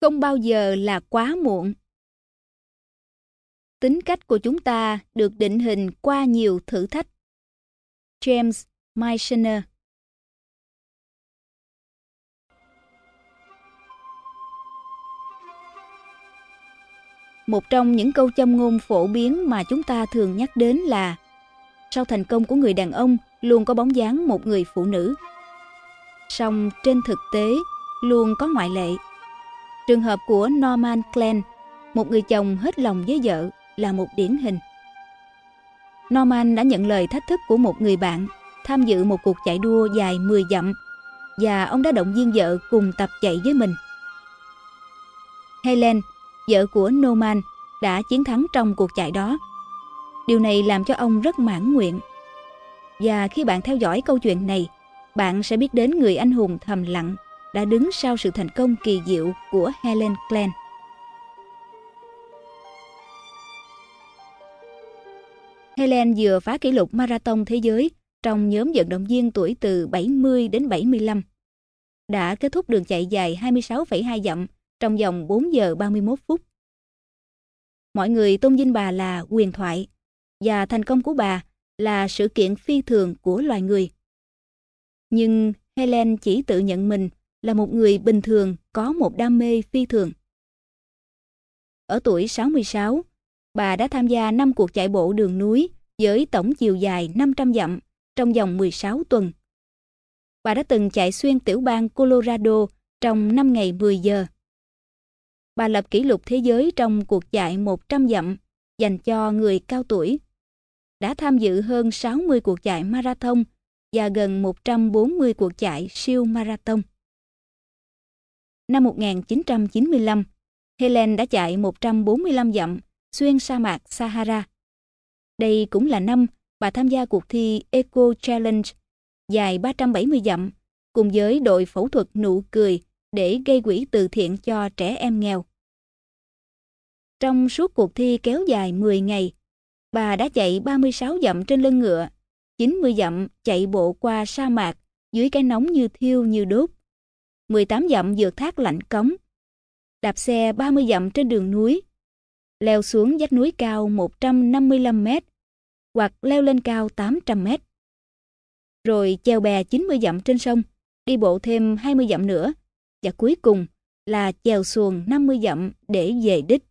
Không bao giờ là quá muộn. Tính cách của chúng ta được định hình qua nhiều thử thách. James Michener. Một trong những câu châm ngôn phổ biến mà chúng ta thường nhắc đến là sau thành công của người đàn ông luôn có bóng dáng một người phụ nữ. Song trên thực tế luôn có ngoại lệ. Trường hợp của Norman Glenn, một người chồng hết lòng với vợ, là một điển hình. Norman đã nhận lời thách thức của một người bạn tham dự một cuộc chạy đua dài 10 dặm và ông đã động viên vợ cùng tập chạy với mình. Helen, vợ của Norman, đã chiến thắng trong cuộc chạy đó. Điều này làm cho ông rất mãn nguyện. Và khi bạn theo dõi câu chuyện này, bạn sẽ biết đến người anh hùng thầm lặng đã đứng sau sự thành công kỳ diệu của Helen Glenn. Helen vừa phá kỷ lục marathon thế giới trong nhóm vận động viên tuổi từ 70 đến 75, đã kết thúc đường chạy dài 26,2 dặm trong vòng 4 giờ 31 phút. Mọi người tôn vinh bà là huyền thoại, và thành công của bà là sự kiện phi thường của loài người. Nhưng Helen chỉ tự nhận mình là một người bình thường có một đam mê phi thường. Ở tuổi 66, bà đã tham gia 5 cuộc chạy bộ đường núi với tổng chiều dài 500 dặm trong vòng 16 tuần. Bà đã từng chạy xuyên tiểu bang Colorado trong 5 ngày 10 giờ. Bà lập kỷ lục thế giới trong cuộc chạy 100 dặm dành cho người cao tuổi. Đã tham dự hơn 60 cuộc chạy marathon và gần 140 cuộc chạy siêu marathon. Năm 1995, Helen đã chạy 145 dặm xuyên sa mạc Sahara. Đây cũng là năm bà tham gia cuộc thi Eco Challenge dài 370 dặm cùng với đội phẫu thuật nụ cười để gây quỹ từ thiện cho trẻ em nghèo. Trong suốt cuộc thi kéo dài 10 ngày, bà đã chạy 36 dặm trên lưng ngựa, 90 dặm chạy bộ qua sa mạc dưới cái nóng như thiêu như đốt, 18 dặm vượt thác lạnh cống, đạp xe 30 dặm trên đường núi, leo xuống vách núi cao 155 mét hoặc leo lên cao 800 mét. Rồi chèo bè 90 dặm trên sông, đi bộ thêm 20 dặm nữa, và cuối cùng là chèo xuồng 50 dặm để về đích.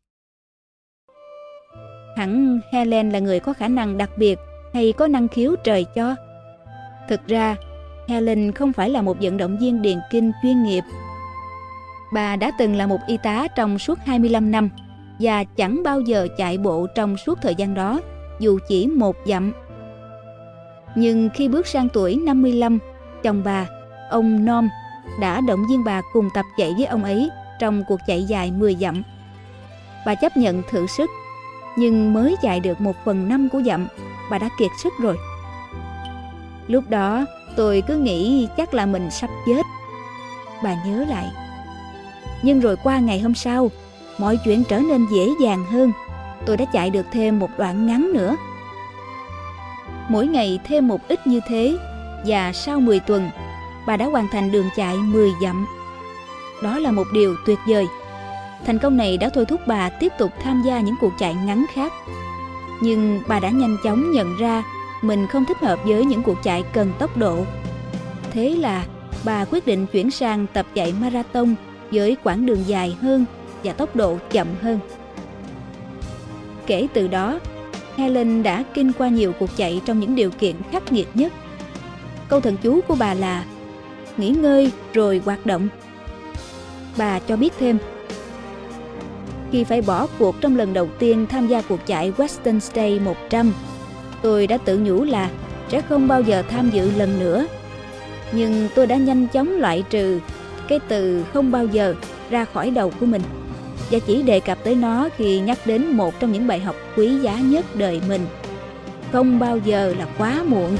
Hẳn Helen là người có khả năng đặc biệt hay có năng khiếu trời cho? Thực ra, Helen không phải là một vận động viên điền kinh chuyên nghiệp. Bà đã từng là một y tá trong suốt 25 năm và chẳng bao giờ chạy bộ trong suốt thời gian đó, dù chỉ 1 dặm. Nhưng khi bước sang tuổi 55, chồng bà, ông Norm, đã động viên bà cùng tập chạy với ông ấy trong cuộc chạy dài 10 dặm. Bà chấp nhận thử sức, nhưng mới chạy được 1/5 của dặm, bà đã kiệt sức rồi. Lúc đó, tôi cứ nghĩ chắc là mình sắp chết. Bà nhớ lại. Nhưng rồi qua ngày hôm sau, mọi chuyện trở nên dễ dàng hơn. Tôi đã chạy được thêm một đoạn ngắn nữa. Mỗi ngày thêm một ít như thế, và sau 10 tuần, bà đã hoàn thành đường chạy 10 dặm. Đó là một điều tuyệt vời. Thành công này đã thôi thúc bà tiếp tục tham gia những cuộc chạy ngắn khác. Nhưng bà đã nhanh chóng nhận ra mình không thích hợp với những cuộc chạy cần tốc độ. Thế là bà quyết định chuyển sang tập chạy marathon với quãng đường dài hơn và tốc độ chậm hơn. Kể từ đó, Helen đã kinh qua nhiều cuộc chạy trong những điều kiện khắc nghiệt nhất. Câu thần chú của bà là nghỉ ngơi rồi hoạt động. Bà cho biết thêm, khi phải bỏ cuộc trong lần đầu tiên tham gia cuộc chạy Western States 100, tôi đã tự nhủ là sẽ không bao giờ tham dự lần nữa. Nhưng tôi đã nhanh chóng loại trừ cái từ không bao giờ ra khỏi đầu của mình, và chỉ đề cập tới nó khi nhắc đến một trong những bài học quý giá nhất đời mình. Không bao giờ là quá muộn.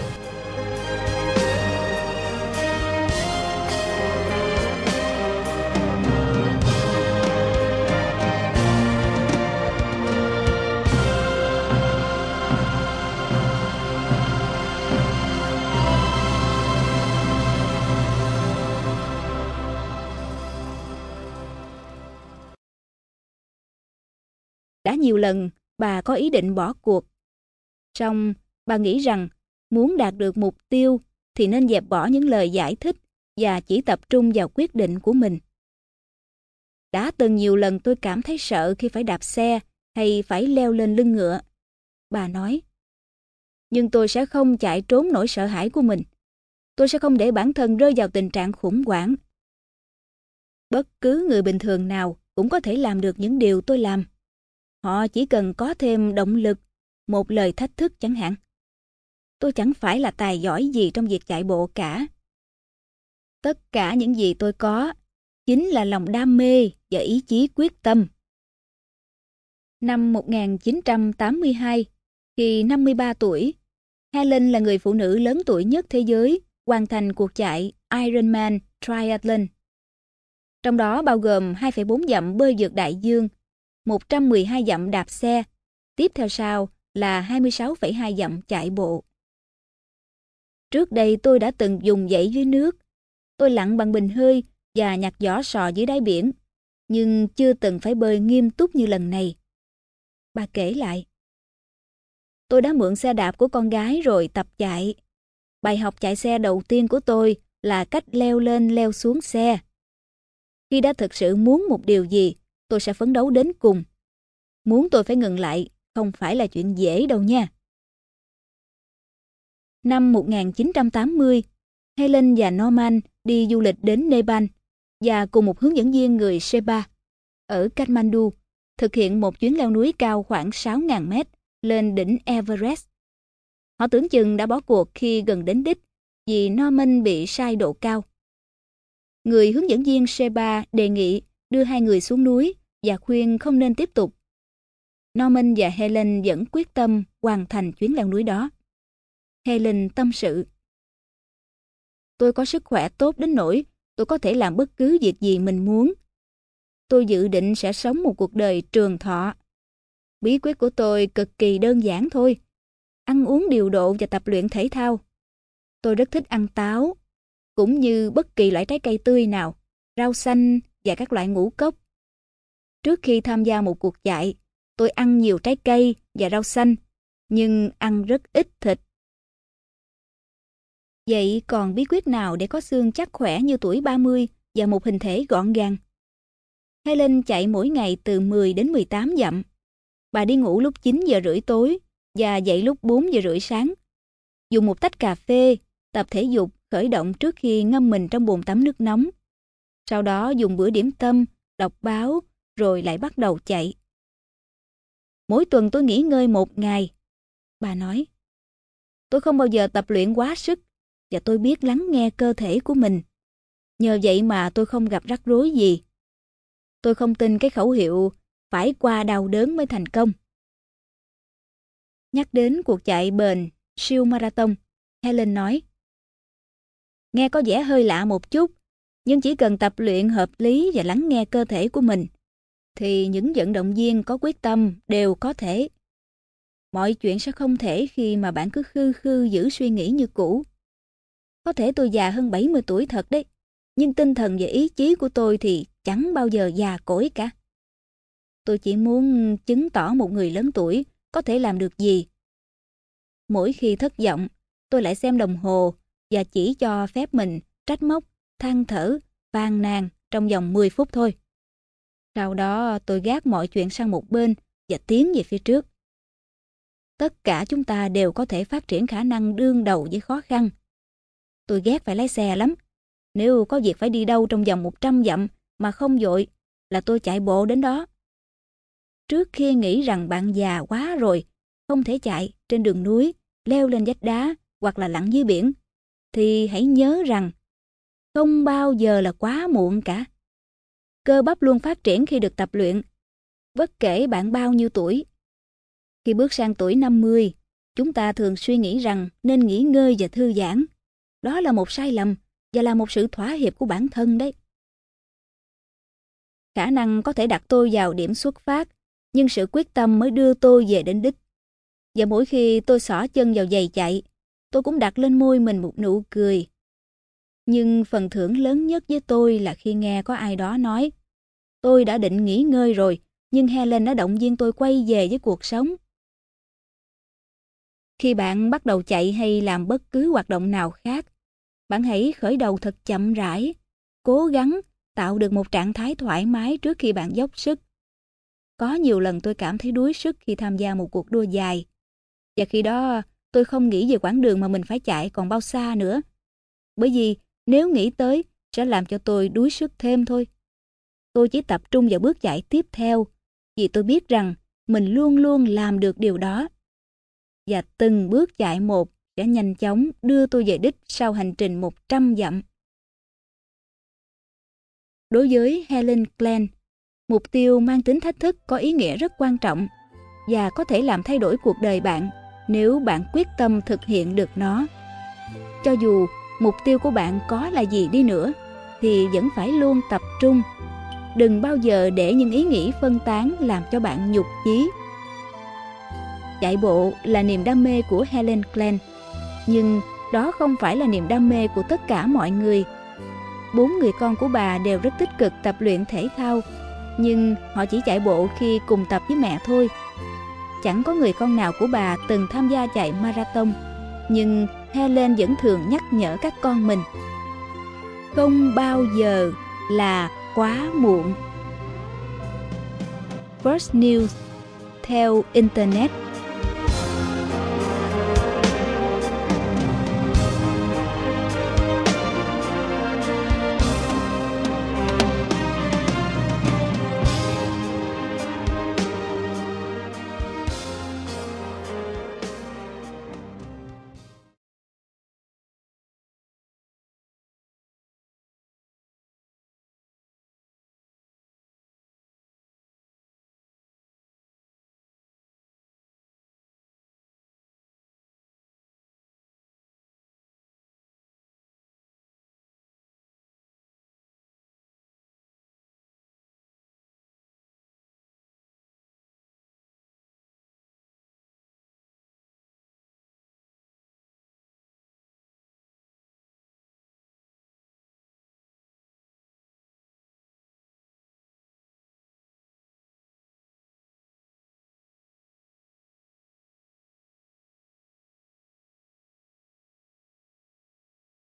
Đã nhiều lần bà có ý định bỏ cuộc. Song bà nghĩ rằng muốn đạt được mục tiêu thì nên dẹp bỏ những lời giải thích và chỉ tập trung vào quyết định của mình. Đã từng nhiều lần tôi cảm thấy sợ khi phải đạp xe hay phải leo lên lưng ngựa. Bà nói, nhưng tôi sẽ không chạy trốn nỗi sợ hãi của mình. Tôi sẽ không để bản thân rơi vào tình trạng khủng hoảng. Bất cứ người bình thường nào cũng có thể làm được những điều tôi làm. Họ chỉ cần có thêm động lực, một lời thách thức chẳng hạn. Tôi chẳng phải là tài giỏi gì trong việc chạy bộ cả. Tất cả những gì tôi có chính là lòng đam mê và ý chí quyết tâm. Năm 1982, khi 53 tuổi, Helen là người phụ nữ lớn tuổi nhất thế giới hoàn thành cuộc chạy Ironman Triathlon. Trong đó bao gồm 2,4 dặm bơi vượt đại dương, 112 dặm đạp xe, tiếp theo sau là 26,2 dặm chạy bộ. Trước đây tôi đã từng dùng dãy dưới nước. Tôi lặn bằng bình hơi và nhặt vỏ sò dưới đáy biển, nhưng chưa từng phải bơi nghiêm túc như lần này. Bà kể lại. Tôi đã mượn xe đạp của con gái rồi tập chạy. Bài học chạy xe đầu tiên của tôi là cách leo lên leo xuống xe. Khi đã thực sự muốn một điều gì, tôi sẽ phấn đấu đến cùng. Muốn tôi phải ngừng lại, không phải là chuyện dễ đâu nha. Năm 1980, Helen và Norman đi du lịch đến Nepal và cùng một hướng dẫn viên người Sherpa ở Kathmandu thực hiện một chuyến leo núi cao khoảng 6.000 mét lên đỉnh Everest. Họ tưởng chừng đã bỏ cuộc khi gần đến đích vì Norman bị sai độ cao. Người hướng dẫn viên Sherpa đề nghị đưa hai người xuống núi và khuyên không nên tiếp tục. Norman và Helen vẫn quyết tâm hoàn thành chuyến leo núi đó. Helen tâm sự. Tôi có sức khỏe tốt đến nỗi tôi có thể làm bất cứ việc gì mình muốn. Tôi dự định sẽ sống một cuộc đời trường thọ. Bí quyết của tôi cực kỳ đơn giản thôi. Ăn uống điều độ và tập luyện thể thao. Tôi rất thích ăn táo, cũng như bất kỳ loại trái cây tươi nào, rau xanh và các loại ngũ cốc. Trước khi tham gia một cuộc chạy, tôi ăn nhiều trái cây và rau xanh, nhưng ăn rất ít thịt. Vậy còn bí quyết nào để có xương chắc khỏe như tuổi 30 và một hình thể gọn gàng? Helen chạy mỗi ngày từ 10 đến 18 dặm. Bà đi ngủ lúc 9 giờ rưỡi tối và dậy lúc 4 giờ rưỡi sáng. Dùng một tách cà phê, tập thể dục khởi động trước khi ngâm mình trong bồn tắm nước nóng. Sau đó dùng bữa điểm tâm, đọc báo, rồi lại bắt đầu chạy. Mỗi tuần tôi nghỉ ngơi một ngày. Bà nói, tôi không bao giờ tập luyện quá sức và tôi biết lắng nghe cơ thể của mình. Nhờ vậy mà tôi không gặp rắc rối gì. Tôi không tin cái khẩu hiệu phải qua đau đớn mới thành công. Nhắc đến cuộc chạy bền siêu marathon, Helen nói, nghe có vẻ hơi lạ một chút, nhưng chỉ cần tập luyện hợp lý và lắng nghe cơ thể của mình, thì những vận động viên có quyết tâm đều có thể. Mọi chuyện sẽ không thể khi mà bạn cứ khư khư giữ suy nghĩ như cũ. Có thể tôi già hơn 70 tuổi thật đấy, nhưng tinh thần và ý chí của tôi thì chẳng bao giờ già cỗi cả. Tôi chỉ muốn chứng tỏ một người lớn tuổi có thể làm được gì. Mỗi khi thất vọng, tôi lại xem đồng hồ và chỉ cho phép mình trách móc, than thở, phàn nàn trong vòng 10 phút thôi. Sau đó tôi gác mọi chuyện sang một bên và tiến về phía trước. Tất cả chúng ta đều có thể phát triển khả năng đương đầu với khó khăn. Tôi ghét phải lái xe lắm. Nếu có việc phải đi đâu trong vòng 100 dặm mà không vội là tôi chạy bộ đến đó. Trước khi nghĩ rằng bạn già quá rồi, không thể chạy trên đường núi, leo lên vách đá hoặc là lặn dưới biển, thì hãy nhớ rằng không bao giờ là quá muộn cả. Cơ bắp luôn phát triển khi được tập luyện, bất kể bạn bao nhiêu tuổi. Khi bước sang tuổi 50, chúng ta thường suy nghĩ rằng nên nghỉ ngơi và thư giãn. Đó là một sai lầm và là một sự thỏa hiệp của bản thân đấy. Khả năng có thể đặt tôi vào điểm xuất phát, nhưng sự quyết tâm mới đưa tôi về đến đích. Và mỗi khi tôi xỏ chân vào giày chạy, tôi cũng đặt lên môi mình một nụ cười. Nhưng phần thưởng lớn nhất với tôi là khi nghe có ai đó nói, tôi đã định nghỉ ngơi rồi, nhưng Helen đã động viên tôi quay về với cuộc sống. Khi bạn bắt đầu chạy hay làm bất cứ hoạt động nào khác, bạn hãy khởi đầu thật chậm rãi, cố gắng tạo được một trạng thái thoải mái trước khi bạn dốc sức. Có nhiều lần tôi cảm thấy đuối sức khi tham gia một cuộc đua dài, và khi đó tôi không nghĩ về quãng đường mà mình phải chạy còn bao xa nữa. Bởi vì nếu nghĩ tới sẽ làm cho tôi đuối sức thêm thôi. Tôi chỉ tập trung vào bước chạy tiếp theo, vì tôi biết rằng mình luôn luôn làm được điều đó. Và từng bước chạy một sẽ nhanh chóng đưa tôi về đích sau hành trình 100 dặm. Đối với Helen Glenn, mục tiêu mang tính thách thức có ý nghĩa rất quan trọng và có thể làm thay đổi cuộc đời bạn nếu bạn quyết tâm thực hiện được nó. Cho dù mục tiêu của bạn có là gì đi nữa, thì vẫn phải luôn tập trung. Đừng bao giờ để những ý nghĩ phân tán làm cho bạn nhụt chí. Chạy bộ là niềm đam mê của Helen Glenn, nhưng đó không phải là niềm đam mê của tất cả mọi người. 4 người con của bà đều rất tích cực tập luyện thể thao, nhưng họ chỉ chạy bộ khi cùng tập với mẹ thôi. Chẳng có người con nào của bà từng tham gia chạy marathon, nhưng Helen vẫn thường nhắc nhở các con mình: không bao giờ là quá muộn. First News theo Internet.